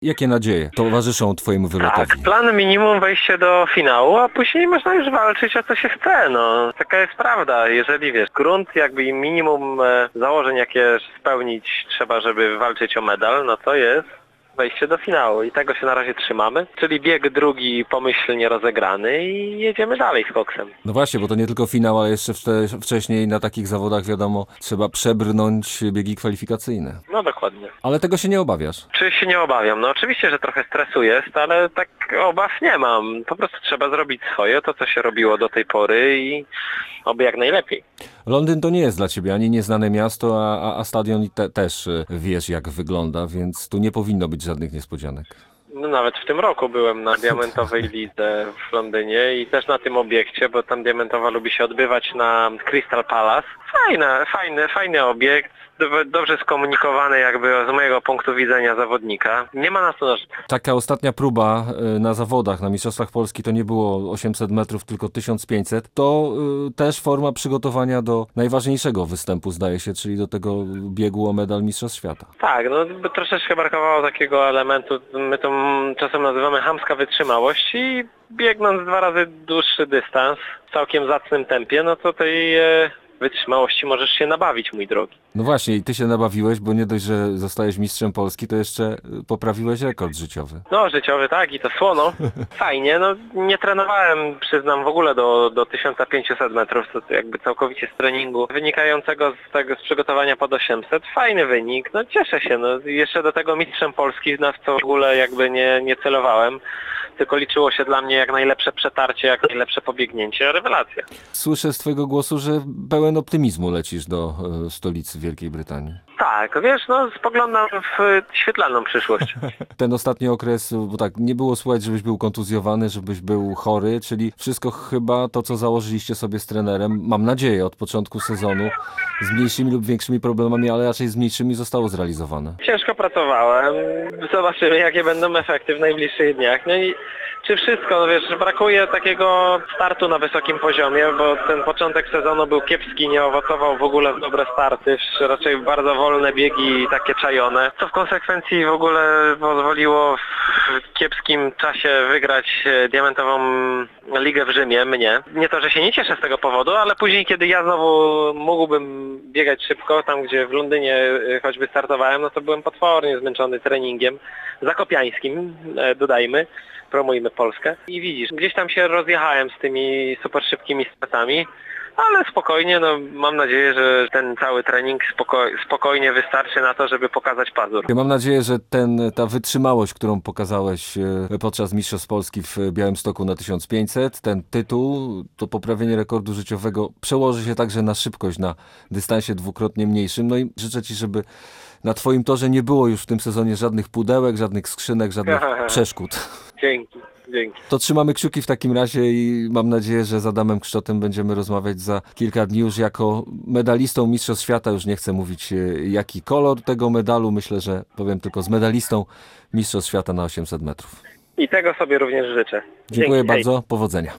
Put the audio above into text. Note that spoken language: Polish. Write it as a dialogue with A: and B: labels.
A: Jakie nadzieje towarzyszą twojemu wylotowi?
B: Tak, plan minimum wejście do finału, a później można już walczyć o co się chce, no. Taka jest prawda, jeżeli wiesz, grunt jakby i minimum założeń jakie spełnić trzeba, żeby walczyć o medal, no to jest wejście do finału i tego się na razie trzymamy, czyli bieg drugi pomyślnie rozegrany i jedziemy dalej z koksem.
A: No właśnie, bo to nie tylko finał, ale jeszcze wcześniej na takich zawodach, wiadomo, trzeba przebrnąć biegi kwalifikacyjne.
B: No dokładnie.
A: Ale tego się nie obawiasz?
B: Czy się nie obawiam? No oczywiście, że trochę stresu jest, ale tak obaw nie mam. Po prostu trzeba zrobić swoje, to co się robiło do tej pory i oby jak najlepiej.
A: Londyn to nie jest dla ciebie ani nieznane miasto, a stadion też wiesz jak wygląda, więc tu nie powinno być żadnych niespodzianek.
B: No nawet w tym roku byłem na diamentowej lidze w Londynie i też na tym obiekcie, bo tam diamentowa lubi się odbywać na Crystal Palace. Fajny obiekt, dobrze skomunikowany jakby z mojego punktu widzenia zawodnika. Nie ma na co narzekać.
A: Taka ostatnia próba na zawodach, na Mistrzostwach Polski to nie było 800 metrów, tylko 1500. To też forma przygotowania do najważniejszego występu, zdaje się, czyli do tego biegu o medal Mistrzostw Świata.
B: Tak, no by troszeczkę brakowało takiego elementu, my to czasem nazywamy chamska wytrzymałość i biegnąc 2 razy dłuższy dystans w całkiem zacnym tempie, no to tej wytrzymałości możesz się nabawić, mój drogi.
A: No właśnie, i ty się nabawiłeś, bo nie dość, że zostałeś mistrzem Polski, to jeszcze poprawiłeś rekord życiowy.
B: No, życiowy, tak, i to słono. Fajnie, no nie trenowałem, przyznam, w ogóle do 1500 metrów, to jakby całkowicie z treningu wynikającego z przygotowania pod 800. Fajny wynik, no cieszę się, no jeszcze do tego mistrzem Polski, na co w ogóle jakby nie celowałem, tylko liczyło się dla mnie jak najlepsze przetarcie, jak najlepsze pobiegnięcie, rewelacja.
A: Słyszę z twojego głosu, że pełen optymizmu lecisz do stolicy Wielkiej Brytanii.
B: Tak, wiesz, no spoglądam w świetlaną przyszłość.
A: Ten ostatni okres, bo tak, nie było słuchać, żebyś był kontuzjowany, żebyś był chory, czyli wszystko chyba to, co założyliście sobie z trenerem, mam nadzieję, od początku sezonu, z mniejszymi lub większymi problemami, ale raczej z mniejszymi zostało zrealizowane.
B: Ciężko pracowałem, zobaczymy jakie będą efekty w najbliższych dniach. No i czy wszystko, no wiesz, brakuje takiego startu na wysokim poziomie, bo ten początek sezonu był kiepski, nie owocował w ogóle w dobre starty, raczej bardzo wolne biegi takie czajone, co w konsekwencji w ogóle pozwoliło w kiepskim czasie wygrać diamentową ligę w Rzymie, mnie. Nie to, że się nie cieszę z tego powodu, ale później, kiedy ja znowu mógłbym biegać szybko, tam gdzie w Londynie choćby startowałem, no to byłem potwornie zmęczony treningiem zakopiańskim, dodajmy. Promujmy Polskę. I widzisz, gdzieś tam się rozjechałem z tymi super szybkimi startami, ale spokojnie, no mam nadzieję, że ten cały trening spokojnie wystarczy na to, żeby pokazać pazur.
A: Ja mam nadzieję, że ta wytrzymałość, którą pokazałeś podczas Mistrzostw Polski w Białymstoku na 1500, ten tytuł, to poprawienie rekordu życiowego przełoży się także na szybkość na dystansie dwukrotnie mniejszym. No i życzę ci, żeby na twoim torze nie było już w tym sezonie żadnych pudełek, żadnych skrzynek, żadnych przeszkód.
B: Dzięki.
A: To trzymamy kciuki w takim razie i mam nadzieję, że z Adamem Kszczotem będziemy rozmawiać za kilka dni już jako medalistą Mistrzostw Świata. Już nie chcę mówić jaki kolor tego medalu. Myślę, że powiem tylko z medalistą Mistrzostw Świata na 800 metrów.
B: I tego sobie również życzę.
A: Dziękuję
B: Dzięki,
A: bardzo. Powodzenia.